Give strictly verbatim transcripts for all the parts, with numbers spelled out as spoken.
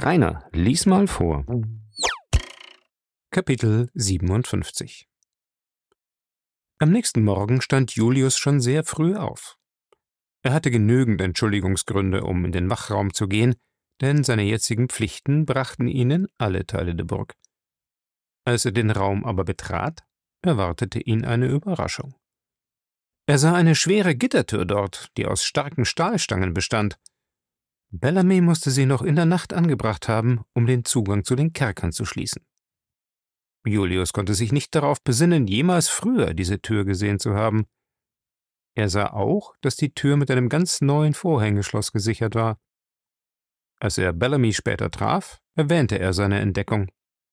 Rainer, lies mal vor. Kapitel siebenundfünfzig. Am nächsten Morgen stand Julius schon sehr früh auf. Er hatte genügend Entschuldigungsgründe, um in den Wachraum zu gehen, denn seine jetzigen Pflichten brachten ihn in alle Teile der Burg. Als er den Raum aber betrat, erwartete ihn eine Überraschung. Er sah eine schwere Gittertür dort, die aus starken Stahlstangen bestand. Bellamy musste sie noch in der Nacht angebracht haben, um den Zugang zu den Kerkern zu schließen. Julius konnte sich nicht darauf besinnen, jemals früher diese Tür gesehen zu haben. Er sah auch, dass die Tür mit einem ganz neuen Vorhängeschloss gesichert war. Als er Bellamy später traf, erwähnte er seine Entdeckung.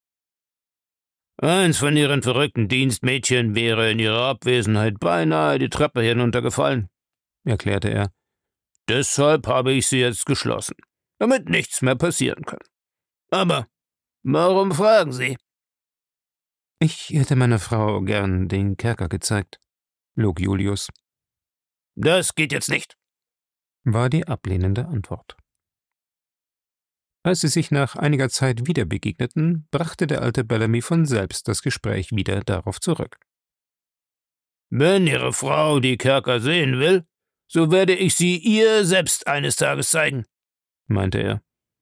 »Eins von Ihren verrückten Dienstmädchen wäre in ihrer Abwesenheit beinahe die Treppe hinuntergefallen«, erklärte er. »Deshalb habe ich sie jetzt geschlossen, damit nichts mehr passieren kann. Aber warum fragen Sie?« »Ich hätte meiner Frau gern den Kerker gezeigt«, log Julius. »Das geht jetzt nicht«, war die ablehnende Antwort. Als sie sich nach einiger Zeit wieder begegneten, brachte der alte Bellamy von selbst das Gespräch wieder darauf zurück. »Wenn Ihre Frau die Kerker sehen will, so werde ich sie ihr selbst eines Tages zeigen«, meinte er.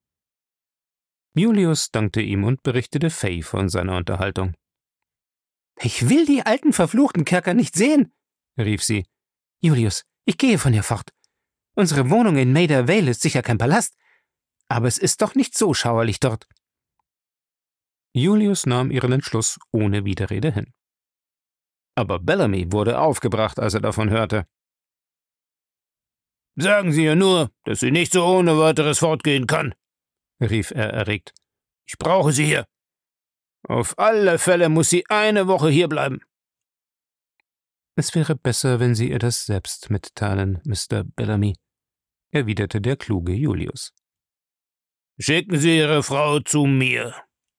Julius dankte ihm und berichtete Fay von seiner Unterhaltung. »Ich will die alten verfluchten Kerker nicht sehen«, rief sie. »Julius, ich gehe von hier fort. Unsere Wohnung in Maida Vale ist sicher kein Palast, aber es ist doch nicht so schauerlich dort.« Julius nahm ihren Entschluss ohne Widerrede hin. Aber Bellamy wurde aufgebracht, als er davon hörte. »Sagen Sie ihr nur, dass sie nicht so ohne weiteres fortgehen kann«, rief er erregt. »Ich brauche sie hier. Auf alle Fälle muss sie eine Woche hier bleiben.« »Es wäre besser, wenn Sie ihr das selbst mitteilen, Mister Bellamy«, erwiderte der kluge Julius. »Schicken Sie Ihre Frau zu mir.«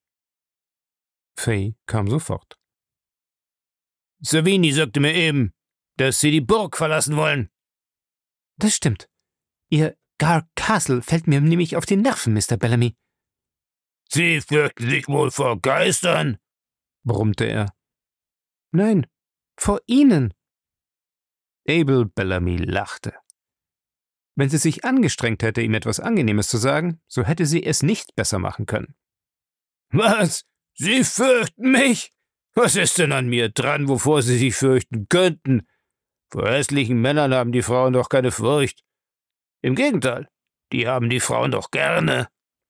Fay kam sofort. »Savini sagte mir eben, dass Sie die Burg verlassen wollen.« »Das stimmt. Ihr Gar Castle fällt mir nämlich auf die Nerven, Mister Bellamy.« »Sie fürchten sich wohl vor Geistern?« brummte er. »Nein, vor Ihnen.« Abel Bellamy lachte. Wenn sie sich angestrengt hätte, ihm etwas Angenehmes zu sagen, so hätte sie es nicht besser machen können. »Was? Sie fürchten mich? Was ist denn an mir dran, wovor Sie sich fürchten könnten? Vor hässlichen Männern haben die Frauen doch keine Furcht. Im Gegenteil, die haben die Frauen doch gerne.«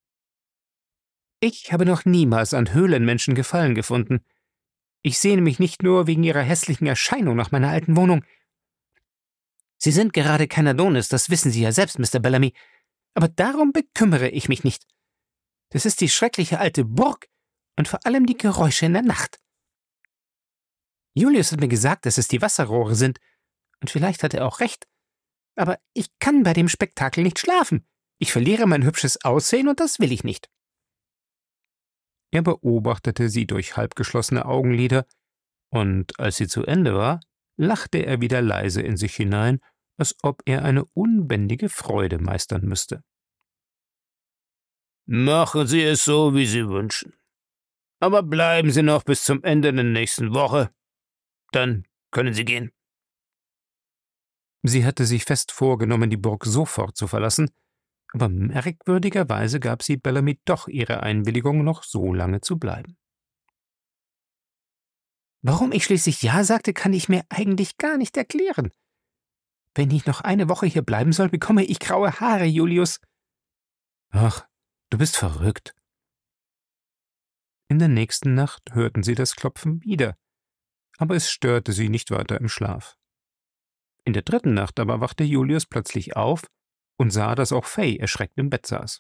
»Ich habe noch niemals an Höhlenmenschen Gefallen gefunden. Ich sehne mich nicht nur wegen ihrer hässlichen Erscheinung nach meiner alten Wohnung. Sie sind gerade kein Adonis, das wissen Sie ja selbst, Mister Bellamy, aber darum bekümmere ich mich nicht. Das ist die schreckliche alte Burg und vor allem die Geräusche in der Nacht. Julius hat mir gesagt, dass es die Wasserrohre sind, und vielleicht hat er auch recht, aber ich kann bei dem Spektakel nicht schlafen. Ich verliere mein hübsches Aussehen und das will ich nicht.« Er beobachtete sie durch halbgeschlossene Augenlider, und als sie zu Ende war, lachte er wieder leise in sich hinein, als ob er eine unbändige Freude meistern müsste. »Machen Sie es so, wie Sie wünschen. Aber bleiben Sie noch bis zum Ende der nächsten Woche. Dann können Sie gehen.« Sie hatte sich fest vorgenommen, die Burg sofort zu verlassen, aber merkwürdigerweise gab sie Bellamy doch ihre Einwilligung, noch so lange zu bleiben. »Warum ich schließlich Ja sagte, kann ich mir eigentlich gar nicht erklären. Wenn ich noch eine Woche hier bleiben soll, bekomme ich graue Haare, Julius.« »Ach, du bist verrückt.« In der nächsten Nacht hörten sie das Klopfen wieder, aber es störte sie nicht weiter im Schlaf. In der dritten Nacht aber wachte Julius plötzlich auf und sah, dass auch Fay erschreckt im Bett saß.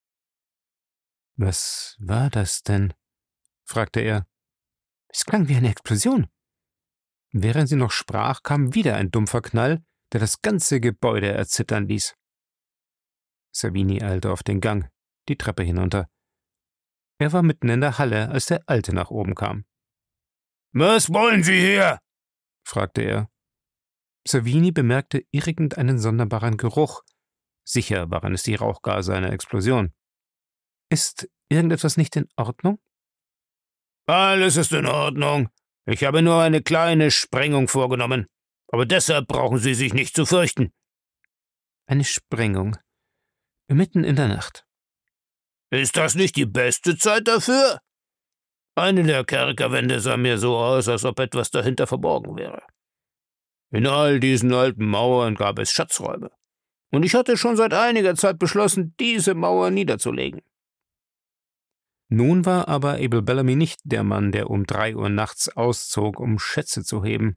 »Was war das denn?« fragte er. »Es klang wie eine Explosion.« Während sie noch sprach, kam wieder ein dumpfer Knall, der das ganze Gebäude erzittern ließ. Savini eilte auf den Gang, die Treppe hinunter. Er war mitten in der Halle, als der Alte nach oben kam. »Was wollen Sie hier?« fragte er. Savini bemerkte irgendeinen sonderbaren Geruch. Sicher waren es die Rauchgase einer Explosion. Ist irgendetwas nicht in Ordnung?« »Alles ist in Ordnung. Ich habe nur eine kleine Sprengung vorgenommen. Aber deshalb brauchen Sie sich nicht zu fürchten.« »Eine Sprengung? Mitten in der Nacht?« »Ist das nicht die beste Zeit dafür? Eine der Kerkerwände sah mir so aus, als ob etwas dahinter verborgen wäre. In all diesen alten Mauern gab es Schatzräume. Und ich hatte schon seit einiger Zeit beschlossen, diese Mauer niederzulegen.« Nun war aber Abel Bellamy nicht der Mann, der um drei Uhr nachts auszog, um Schätze zu heben.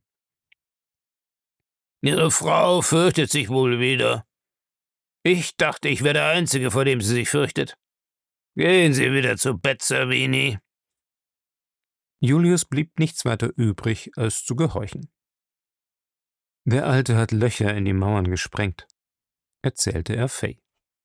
»Ihre Frau fürchtet sich wohl wieder. Ich dachte, ich wäre der Einzige, vor dem sie sich fürchtet. Gehen Sie wieder zu Bett, Savini.« Julius blieb nichts weiter übrig, als zu gehorchen. »Der Alte hat Löcher in die Mauern gesprengt«, erzählte er Fay.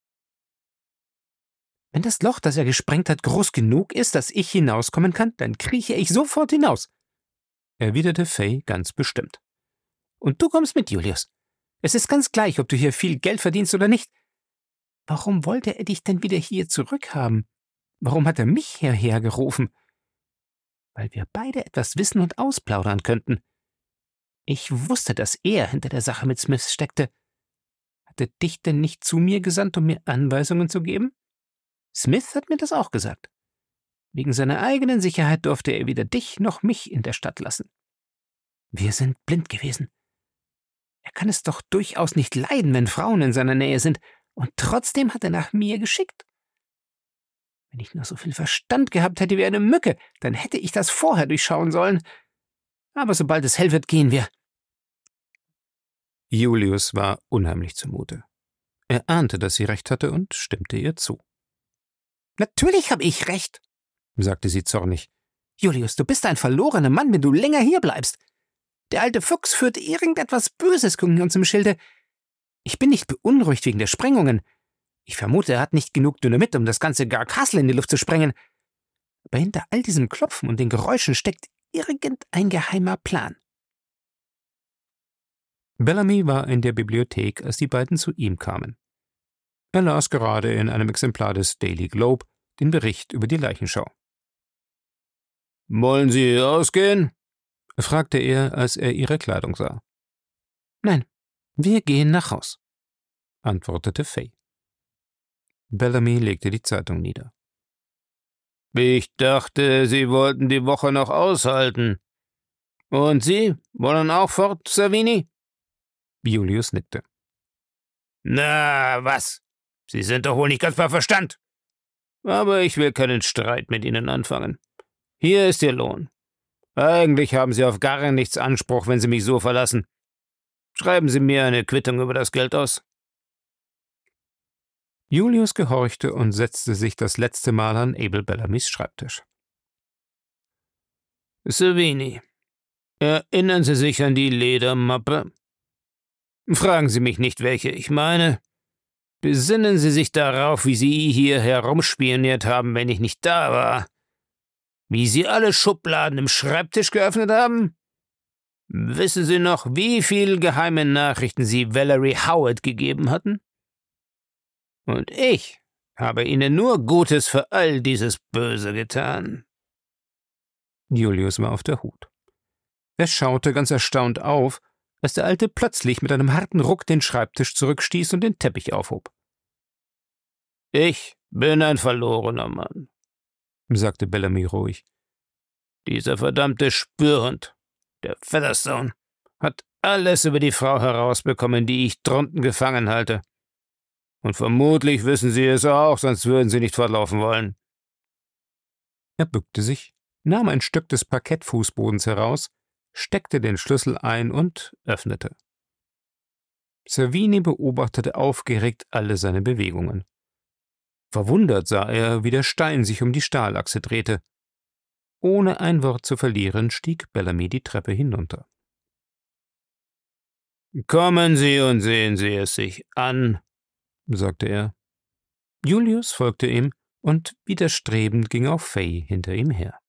»Wenn das Loch, das er gesprengt hat, groß genug ist, dass ich hinauskommen kann, dann krieche ich sofort hinaus«, erwiderte Fay ganz bestimmt. »Und du kommst mit, Julius. Es ist ganz gleich, ob du hier viel Geld verdienst oder nicht. Warum wollte er dich denn wieder hier zurückhaben? Warum hat er mich hierher gerufen? Weil wir beide etwas wissen und ausplaudern könnten. Ich wusste, dass er hinter der Sache mit Smith steckte. Hat er dich denn nicht zu mir gesandt, um mir Anweisungen zu geben? Smith hat mir das auch gesagt. Wegen seiner eigenen Sicherheit durfte er weder dich noch mich in der Stadt lassen. Wir sind blind gewesen. Er kann es doch durchaus nicht leiden, wenn Frauen in seiner Nähe sind, und trotzdem hat er nach mir geschickt. Wenn ich nur so viel Verstand gehabt hätte wie eine Mücke, dann hätte ich das vorher durchschauen sollen. Aber sobald es hell wird, gehen wir.« Julius war unheimlich zumute. Er ahnte, dass sie recht hatte, und stimmte ihr zu. »Natürlich habe ich recht«, sagte sie zornig. »Julius, du bist ein verlorener Mann, wenn du länger hier bleibst. Der alte Fuchs führt irgendetwas Böses gegen uns im Schilde. Ich bin nicht beunruhigt wegen der Sprengungen. Ich vermute, er hat nicht genug Dynamit, um das ganze Gar Castle in die Luft zu sprengen. Aber hinter all diesem Klopfen und den Geräuschen steckt irgendein geheimer Plan.« Bellamy war in der Bibliothek, als die beiden zu ihm kamen. Er las gerade in einem Exemplar des Daily Globe den Bericht über die Leichenschau. »Wollen Sie ausgehen?« fragte er, als er ihre Kleidung sah. »Nein, wir gehen nach Haus«, antwortete Fay. Bellamy legte die Zeitung nieder. »Ich dachte, Sie wollten die Woche noch aushalten. Und Sie wollen auch fort, Savini?« Julius nickte. »Na, was? Sie sind doch wohl nicht ganz bei Verstand. Aber ich will keinen Streit mit Ihnen anfangen. Hier ist Ihr Lohn. Eigentlich haben Sie auf gar nichts Anspruch, wenn Sie mich so verlassen. Schreiben Sie mir eine Quittung über das Geld aus.« Julius gehorchte und setzte sich das letzte Mal an Abel Bellamys Schreibtisch. »Savini, erinnern Sie sich an die Ledermappe? Fragen Sie mich nicht, welche ich meine. Besinnen Sie sich darauf, wie Sie hier herumspioniert haben, wenn ich nicht da war. Wie Sie alle Schubladen im Schreibtisch geöffnet haben? Wissen Sie noch, wie viele geheime Nachrichten Sie Valerie Howard gegeben hatten? Und ich habe Ihnen nur Gutes für all dieses Böse getan.« Julius war auf der Hut. Er schaute ganz erstaunt auf, als der Alte plötzlich mit einem harten Ruck den Schreibtisch zurückstieß und den Teppich aufhob. »Ich bin ein verlorener Mann«, sagte Bellamy ruhig. »Dieser verdammte Spürhund, der Featherstone, hat alles über die Frau herausbekommen, die ich drunten gefangen halte. Und vermutlich wissen Sie es auch, sonst würden Sie nicht fortlaufen wollen.« Er bückte sich, nahm ein Stück des Parkettfußbodens heraus, steckte den Schlüssel ein und öffnete. Savini beobachtete aufgeregt alle seine Bewegungen. Verwundert sah er, wie der Stein sich um die Stahlachse drehte. Ohne ein Wort zu verlieren, stieg Bellamy die Treppe hinunter. »Kommen Sie und sehen Sie es sich an«, sagte er. Julius folgte ihm, und widerstrebend ging auch Fay hinter ihm her.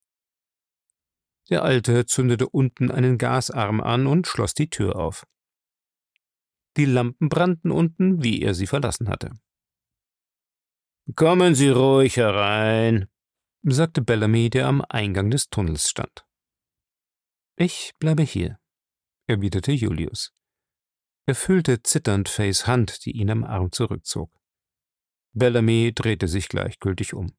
Der Alte zündete unten einen Gasarm an und schloss die Tür auf. Die Lampen brannten unten, wie er sie verlassen hatte. »Kommen Sie ruhig herein«, sagte Bellamy, der am Eingang des Tunnels stand. »Ich bleibe hier«, erwiderte Julius. Er fühlte zitternd Fays Hand, die ihn am Arm zurückzog. Bellamy drehte sich gleichgültig um.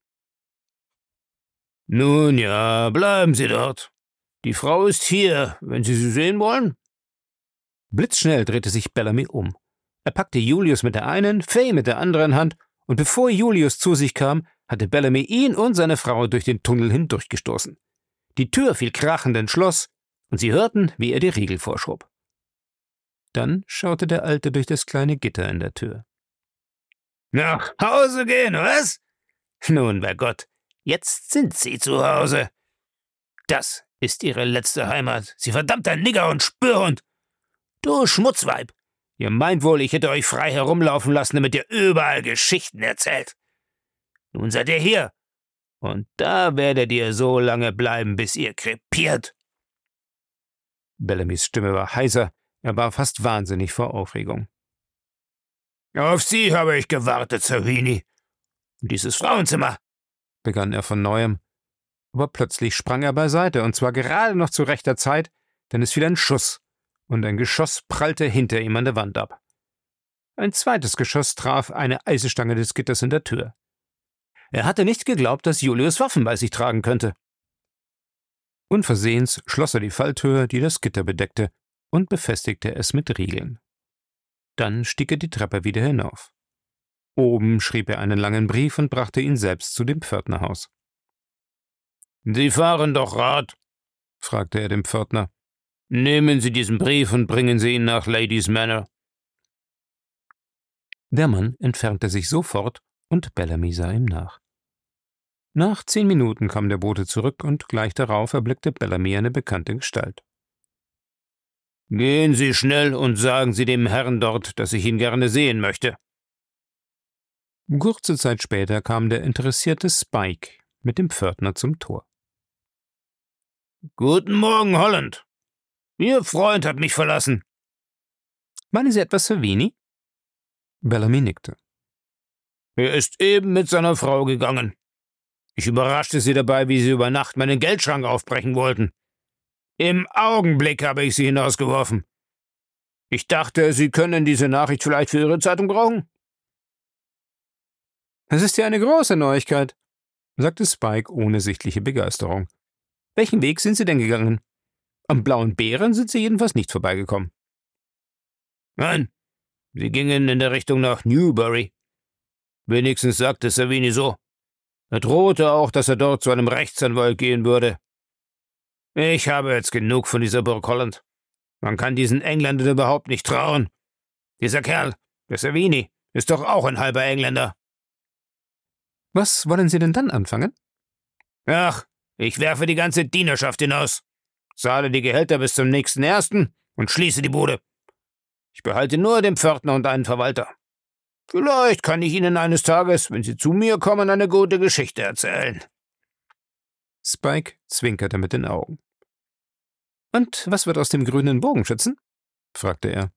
»Nun ja, bleiben Sie dort. Die Frau ist hier, wenn Sie sie sehen wollen.« Blitzschnell drehte sich Bellamy um. Er packte Julius mit der einen, Fay mit der anderen Hand, und bevor Julius zu sich kam, hatte Bellamy ihn und seine Frau durch den Tunnel hindurchgestoßen. Die Tür fiel krachend ins Schloss, und sie hörten, wie er die Riegel vorschob. Dann schaute der Alte durch das kleine Gitter in der Tür. »Nach Hause gehen, was? Nun, bei Gott, jetzt sind Sie zu Hause. Das ist Ihre letzte Heimat, Sie verdammter Nigger und Spürhund. Du Schmutzweib, ihr meint wohl, ich hätte euch frei herumlaufen lassen, damit ihr überall Geschichten erzählt. Nun seid ihr hier, und da werdet ihr so lange bleiben, bis ihr krepiert.« Bellamys Stimme war heiser, er war fast wahnsinnig vor Aufregung. »Auf Sie habe ich gewartet, Savini. Dieses Frauenzimmer«, begann er von neuem, aber plötzlich sprang er beiseite, und zwar gerade noch zu rechter Zeit, denn es fiel ein Schuss, und ein Geschoss prallte hinter ihm an der Wand ab. Ein zweites Geschoss traf eine Eisenstange des Gitters in der Tür. Er hatte nicht geglaubt, dass Julius Waffen bei sich tragen könnte. Unversehens schloss er die Falltür, die das Gitter bedeckte, und befestigte es mit Riegeln. Dann stieg er die Treppe wieder hinauf. Oben schrieb er einen langen Brief und brachte ihn selbst zu dem Pförtnerhaus. »Sie fahren doch Rad?« fragte er den Pförtner. »Nehmen Sie diesen Brief und bringen Sie ihn nach Ladies Manor.« Der Mann entfernte sich sofort, und Bellamy sah ihm nach. Nach zehn Minuten kam der Bote zurück, und gleich darauf erblickte Bellamy eine bekannte Gestalt. »Gehen Sie schnell und sagen Sie dem Herrn dort, dass ich ihn gerne sehen möchte.« Kurze Zeit später kam der interessierte Spike mit dem Pförtner zum Tor. »Guten Morgen, Holland. Ihr Freund hat mich verlassen.« »Meinen Sie etwas Savini?« Bellamy nickte. »Er ist eben mit seiner Frau gegangen. Ich überraschte sie dabei, wie sie über Nacht meinen Geldschrank aufbrechen wollten. Im Augenblick habe ich sie hinausgeworfen. Ich dachte, Sie können diese Nachricht vielleicht für Ihre Zeitung brauchen.« »Das ist ja eine große Neuigkeit«, sagte Spike ohne sichtliche Begeisterung. »Welchen Weg sind Sie denn gegangen? Am Blauen Bären sind Sie jedenfalls nicht vorbeigekommen.« »Nein, sie gingen in der Richtung nach Newbury. Wenigstens sagte Savini so. Er drohte auch, dass er dort zu einem Rechtsanwalt gehen würde. Ich habe jetzt genug von dieser Burg Holland. Man kann diesen Engländern überhaupt nicht trauen. Dieser Kerl, der Savini, ist doch auch ein halber Engländer.« »Was wollen Sie denn dann anfangen?« »Ach, ich werfe die ganze Dienerschaft hinaus, zahle die Gehälter bis zum nächsten Ersten und schließe die Bude. Ich behalte nur den Pförtner und einen Verwalter. Vielleicht kann ich Ihnen eines Tages, wenn Sie zu mir kommen, eine gute Geschichte erzählen.« Spike zwinkerte mit den Augen. »Und was wird aus dem grünen Bogenschützen?« fragte er.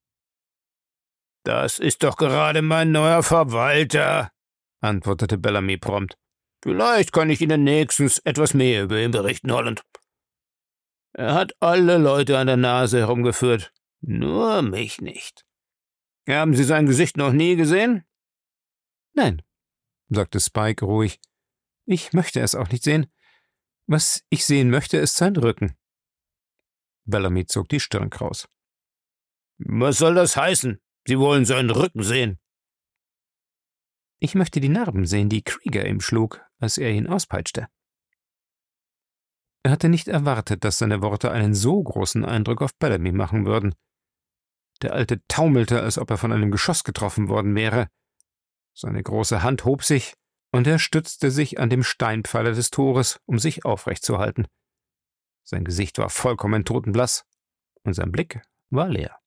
»Das ist doch gerade mein neuer Verwalter«, antwortete Bellamy prompt. »Vielleicht kann ich Ihnen nächstens etwas mehr über ihn berichten, Holland. Er hat alle Leute an der Nase herumgeführt, nur mich nicht. Haben Sie sein Gesicht noch nie gesehen?« »Nein«, sagte Spike ruhig. »Ich möchte es auch nicht sehen. Was ich sehen möchte, ist sein Rücken.« Bellamy zog die Stirn kraus. »Was soll das heißen? Sie wollen seinen Rücken sehen?« »Ich möchte die Narben sehen, die Krieger ihm schlug, als er ihn auspeitschte.« Er hatte nicht erwartet, dass seine Worte einen so großen Eindruck auf Bellamy machen würden. Der Alte taumelte, als ob er von einem Geschoss getroffen worden wäre. Seine große Hand hob sich, und er stützte sich an dem Steinpfeiler des Tores, um sich aufrecht zu halten. Sein Gesicht war vollkommen totenblass, und sein Blick war leer.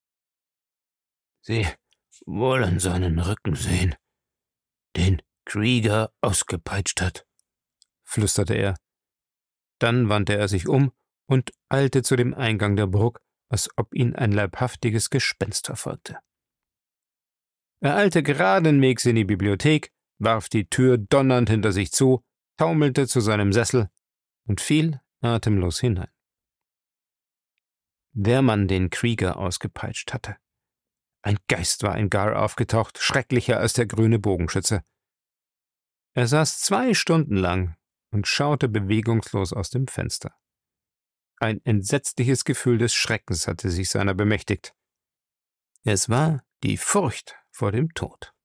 »Sie wollen seinen Rücken sehen, den Krieger ausgepeitscht hat«, flüsterte er. Dann wandte er sich um und eilte zu dem Eingang der Burg, als ob ihn ein leibhaftiges Gespenst verfolgte. Er eilte geraden Wegs in die Bibliothek, warf die Tür donnernd hinter sich zu, taumelte zu seinem Sessel und fiel atemlos hinein. Der Mann, den Krieger ausgepeitscht hatte. Ein Geist war in Gar aufgetaucht, schrecklicher als der grüne Bogenschütze. Er saß zwei Stunden lang und schaute bewegungslos aus dem Fenster. Ein entsetzliches Gefühl des Schreckens hatte sich seiner bemächtigt. Es war die Furcht vor dem Tod.